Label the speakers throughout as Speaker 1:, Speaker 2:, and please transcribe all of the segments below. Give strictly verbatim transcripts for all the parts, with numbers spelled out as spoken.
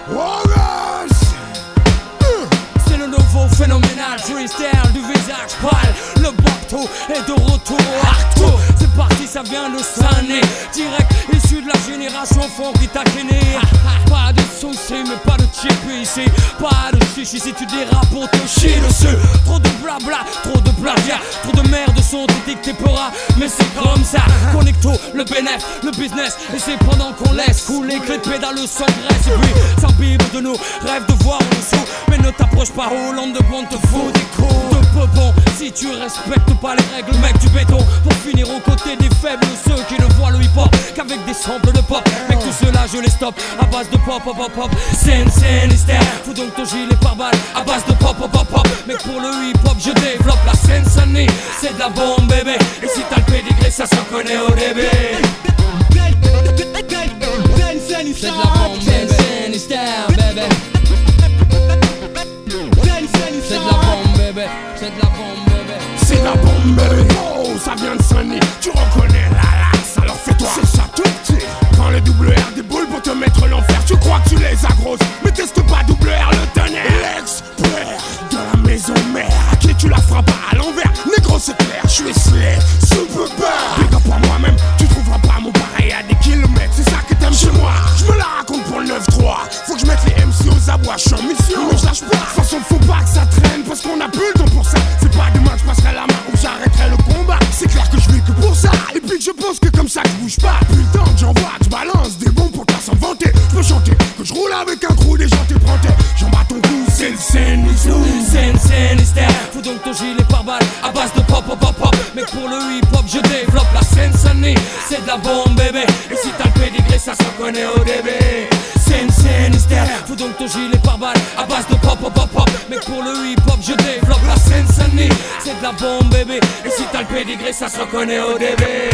Speaker 1: C'est le nouveau phénoménal freestyle du visage pâle. Le bateau est de retour au Arto. C'est parti, ça vient de Sané. Direct issu de la génération funky taquiné. Pas de soucis mais pas de chip ici. Pas de chichi si tu dérapes pour te chier dessus. Trop de blabla, trop de plagiat. Trop de merde sont édictés peuras. Mais c'est comme ça. Connecto, le bénéf, le business. Et c'est pendant qu'on laisse couler que les pédales s'engraissent. Et puis s'imbibe de nous, rêve de voir en dessous. Mais ne t'approche pas Hollande de bon, te faut des coups de peu bon. Si tu respectes pas les règles, mec, du béton. Pour finir aux côtés des faibles, ceux qui ne voient le hip-hop qu'avec des samples de pop. Mec, tout cela je les stoppe à base de pop, pop, pop, pop. Scène, scène, hystère. Fous donc ton gilet par balle à base de pop, pop, pop, pop. Mec, pour le hip-hop, je développe la scène sonnie. C'est de la bombe, bébé. Et si t'as le pédigré, ça se connaît au début. C'est de la bombe, bébé. Scène, hystère, bébé. C'est de la bombe, bébé. C'est de la bombe, bébé.
Speaker 2: C'est de la bombe, bébé. Oh, ça vient de Sony. Tu reconnais la laxe, alors fais-toi. C'est ça tout petit. Prends le double R des boules pour te mettre l'enfer. Tu crois que tu les as grosses, mais teste pas double R le tonnerre. L'expert de la maison mère. À qui tu la feras pas à l'envers. Négro, c'est clair, je suis slay. Super bad. Big up pour moi-même. Tu trouveras pas mon pareil à des kilomètres. C'est ça que t'aimes chez moi. Je me la raconte pour le neuf trois. Faut que je mette les M C aux abois. Je suis en mission, mais je lâche pas. De toute façon, faut pas que ça traîne parce qu'on a plus le temps pour ça. C'est pas demain que je passerai la main ou j'arrêterai le combat. C'est clair que je vis que pour ça. Et puis que je pense que comme ça que je bouge pas. Putain, que j'envoie, je balance des bons pour t'as s'en vanter. Je peux chanter que je roule avec un crew des gens t'éprentés. J'en bats ton cou, c'est le scène,
Speaker 1: scène, scène, hystère. Fous donc ton gilet par balle à base de pop, pop, pop, pop. Mais pour le hip-hop, je développe la scène sonnie. C'est de la bombe, bébé. Et si t'as le pédigré, ça se connaît au début. Scène, scène, hystère. Fous donc ton gilet par balle à base de pop, pop, pop, pop. Mais pour le hip-hop, je développe la scène sonnie. C'est de la bombe, bébé. Et si t'as le pédigré, ça se reconnaît au début.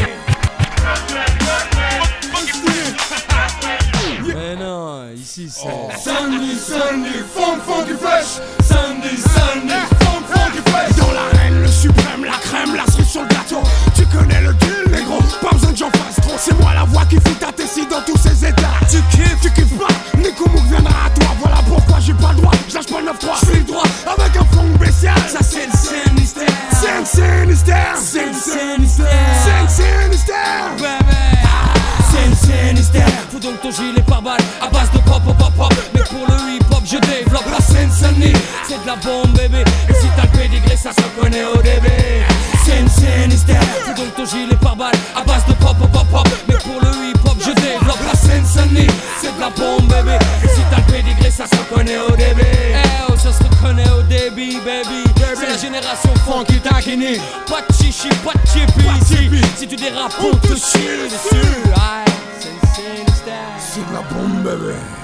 Speaker 1: Mais non, ici c'est
Speaker 2: oh. Sunday, Sunday, funk, funky fresh. Sunday, Sunday, funk, funky fresh. Dans l'arène, le suprême, la crème, la cerise sur le gâteau. Tu connais le deal, négro, pas besoin que j'en fasse trop. C'est moi la voix qui fit ta tessie dans tous ses états. Tu kiffes, tu kiffes pas, Nico Mouk viendra à toi. Voilà pourquoi j'ai pas le droit, je lâche pas le neuf trois. Je fais le droit avec un funk spécial.
Speaker 1: Ça c'est le Sinister.
Speaker 2: Scène, Sinister.
Speaker 1: Scène, Sinister.
Speaker 2: Scène, Sinister.
Speaker 1: Bébé. Scène, Sinister. Fous donc ton gilet par balle à base de pop, pop, pop, pop. Mais pour le hip-hop, je développe la scène sonnie. C'est de la bombe, bébé. Et si t'as le pédigré, ça se connaît au début. Scène, Sinister. Fous donc ton gilet par balle à base de pop, pop, pop, pop. Mais pour le hip-hop, je développe la scène sonnie. C'est de la bombe, bébé. Et si t'as le pédigré, ça se connaît au début. Eh oh, ça se reconnaît au début, baby. C'est la génération funky taquini. Pas de chichi, pas de chippy ici. Si tu dérapes, on te chie dessus.
Speaker 2: C'est de la bombe, bébé.